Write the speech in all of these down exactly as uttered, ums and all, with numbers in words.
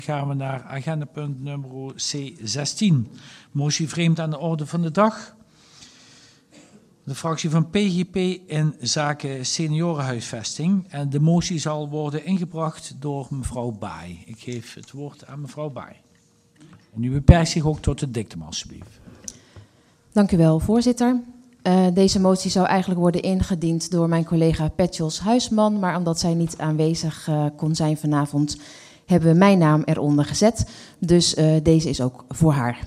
Gaan we naar agendapunt nummer C zestien. Motie vreemd aan de orde van de dag. De fractie van P G P in zaken seniorenhuisvesting. En de motie zal worden ingebracht door mevrouw Baai. Ik geef het woord aan mevrouw Baai. En u beperkt zich ook tot de dictum, alsjeblieft. Dank u wel, voorzitter. Uh, deze motie zou eigenlijk worden ingediend door mijn collega Petjos Huisman, maar omdat zij niet aanwezig uh, kon zijn vanavond, hebben we mijn naam eronder gezet. Dus uh, deze is ook voor haar.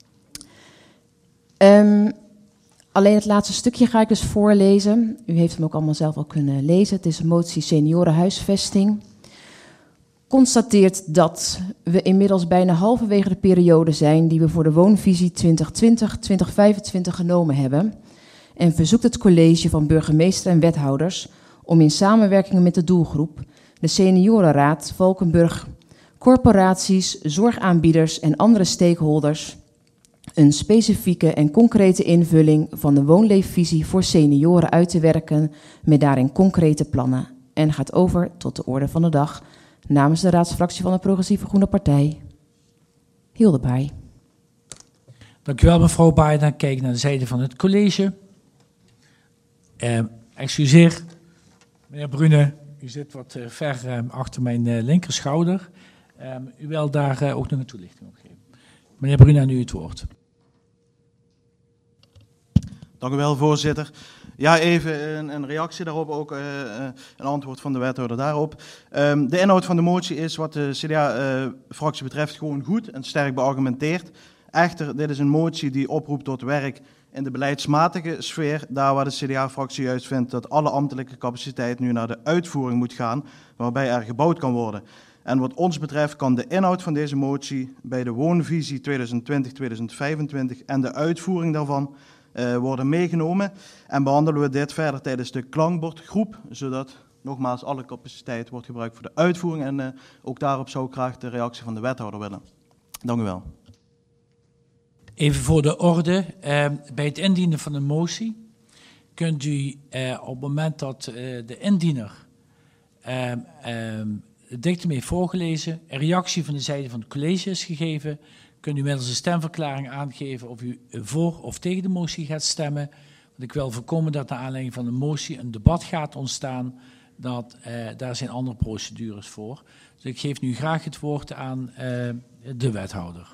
Um, alleen het laatste stukje ga ik dus voorlezen. U heeft hem ook allemaal zelf al kunnen lezen. Het is een motie seniorenhuisvesting. Constateert dat we inmiddels bijna halverwege de periode zijn die we voor de woonvisie twintig twintig tot twintig vijfentwintig genomen hebben. En verzoekt het college van burgemeester en wethouders om in samenwerking met de doelgroep, de seniorenraad Valkenburg, corporaties, zorgaanbieders en andere stakeholders een specifieke en concrete invulling van de woonleefvisie voor senioren uit te werken met daarin concrete plannen. En gaat over tot de orde van de dag namens de raadsfractie van de Progressieve Groene Partij. Hilde Baai. Dank u wel, mevrouw Baai. Dan kijk ik naar de zijde van het college. Uh, excuseer, meneer Brune, u zit wat uh, ver uh, achter mijn uh, linkerschouder. Uh, u wil daar uh, ook nog een toelichting op geven. Meneer Brune, aan u het woord. Dank u wel, voorzitter. Ja, even een, een reactie daarop, ook uh, een antwoord van de wethouder daarop. Um, de inhoud van de motie is wat de C D A-fractie uh, betreft gewoon goed en sterk beargumenteerd. Echter, dit is een motie die oproept tot werk in de beleidsmatige sfeer, daar waar de C D A-fractie juist vindt dat alle ambtelijke capaciteit nu naar de uitvoering moet gaan, waarbij er gebouwd kan worden. En wat ons betreft kan de inhoud van deze motie bij de woonvisie twintig twintig tot twintig vijfentwintig en de uitvoering daarvan uh, worden meegenomen. En behandelen we dit verder tijdens de klankbordgroep, zodat nogmaals alle capaciteit wordt gebruikt voor de uitvoering. En uh, ook daarop zou ik graag de reactie van de wethouder willen. Dank u wel. Even voor de orde, uh, bij het indienen van een motie kunt u uh, op het moment dat uh, de indiener uh, uh, het dictum heeft voorgelezen, een reactie van de zijde van het college is gegeven, kunt u middels een stemverklaring aangeven of u voor of tegen de motie gaat stemmen. Want ik wil voorkomen dat naar aanleiding van de motie een debat gaat ontstaan, dat uh, daar zijn andere procedures voor. Dus ik geef nu graag het woord aan uh, de wethouder.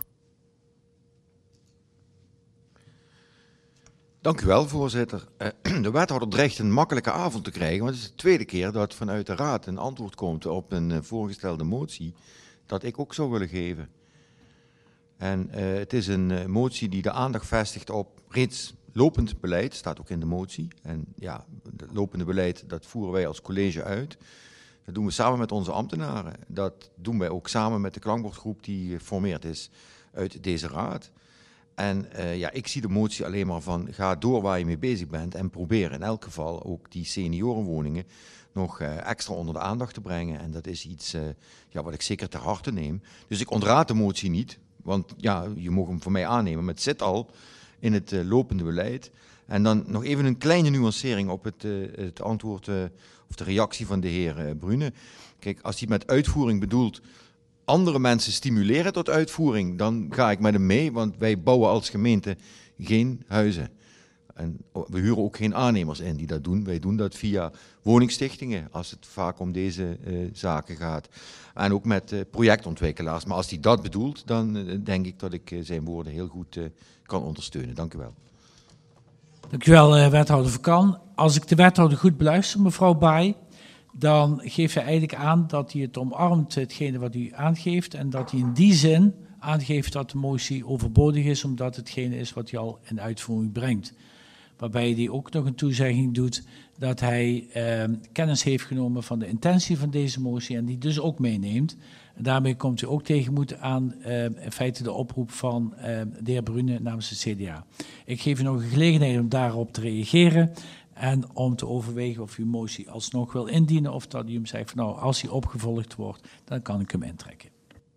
Dank u wel, voorzitter. De wethouder dreigt een makkelijke avond te krijgen, want het is de tweede keer dat vanuit de raad een antwoord komt op een voorgestelde motie dat ik ook zou willen geven. En uh, het is een uh, motie die de aandacht vestigt op reeds lopend beleid, staat ook in de motie. En ja, het lopende beleid, dat voeren wij als college uit. Dat doen we samen met onze ambtenaren. Dat doen wij ook samen met de klankbordgroep die geformeerd is uit deze raad. En uh, ja, ik zie de motie alleen maar van ga door waar je mee bezig bent en probeer in elk geval ook die seniorenwoningen nog uh, extra onder de aandacht te brengen. En dat is iets uh, ja, wat ik zeker ter harte neem. Dus ik ontraad de motie niet, want ja, je mag hem voor mij aannemen, maar het zit al in het uh, lopende beleid. En dan nog even een kleine nuancering op het, uh, het antwoord uh, of de reactie van de heer uh, Brune. Kijk, als hij met uitvoering bedoelt andere mensen stimuleren tot uitvoering, dan ga ik met hem mee, want wij bouwen als gemeente geen huizen. En we huren ook geen aannemers in die dat doen. Wij doen dat via woningstichtingen, als het vaak om deze uh, zaken gaat. En ook met uh, projectontwikkelaars. Maar als hij dat bedoelt, dan uh, denk ik dat ik uh, zijn woorden heel goed uh, kan ondersteunen. Dank u wel. Dank u wel, uh, wethouder Verkan. Als ik de wethouder goed beluister, mevrouw Baai, dan geeft hij eigenlijk aan dat hij het omarmt, hetgene wat u aangeeft, en dat hij in die zin aangeeft dat de motie overbodig is, omdat hetgene is wat hij al in uitvoering brengt. Waarbij hij ook nog een toezegging doet dat hij eh, kennis heeft genomen van de intentie van deze motie en die dus ook meeneemt. En daarmee komt u ook tegemoet aan eh, in feite de oproep van eh, de heer Brune namens de C D A. Ik geef u nog een gelegenheid om daarop te reageren en om te overwegen of u uw motie alsnog wil indienen of dat u hem zegt van nou, als hij opgevolgd wordt, dan kan ik hem intrekken.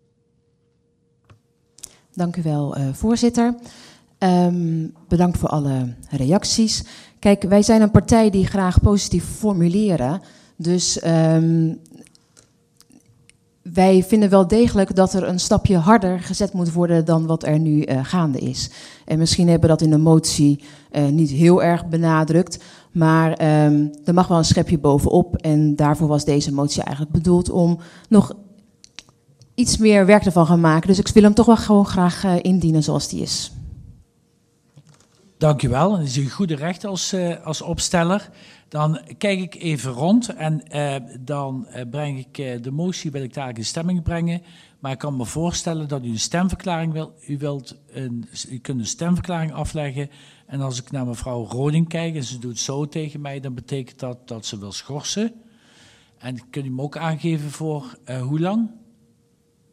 Dank u wel, uh, voorzitter. Um, bedankt voor alle reacties. Kijk, wij zijn een partij die graag positief formuleren. Dus um, wij vinden wel degelijk dat er een stapje harder gezet moet worden dan wat er nu uh, gaande is. En misschien hebben we dat in de motie uh, niet heel erg benadrukt, maar um, er mag wel een schepje bovenop. En daarvoor was deze motie eigenlijk bedoeld om nog iets meer werk ervan gaan maken. Dus ik wil hem toch wel gewoon graag uh, indienen zoals die is. Dank u wel. Dat is een goede recht als, uh, als opsteller. Dan kijk ik even rond en uh, dan uh, breng ik uh, de motie, wil ik daar in stemming brengen. Maar ik kan me voorstellen dat u een stemverklaring wil. U, wilt een, u kunt een stemverklaring afleggen. En als ik naar mevrouw Roding kijk en ze doet zo tegen mij, dan betekent dat dat ze wil schorsen. En kunt u me ook aangeven voor uh, hoe lang?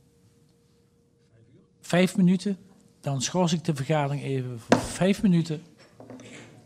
Vijf minuten. Dan schors ik de vergadering even voor vijf minuten.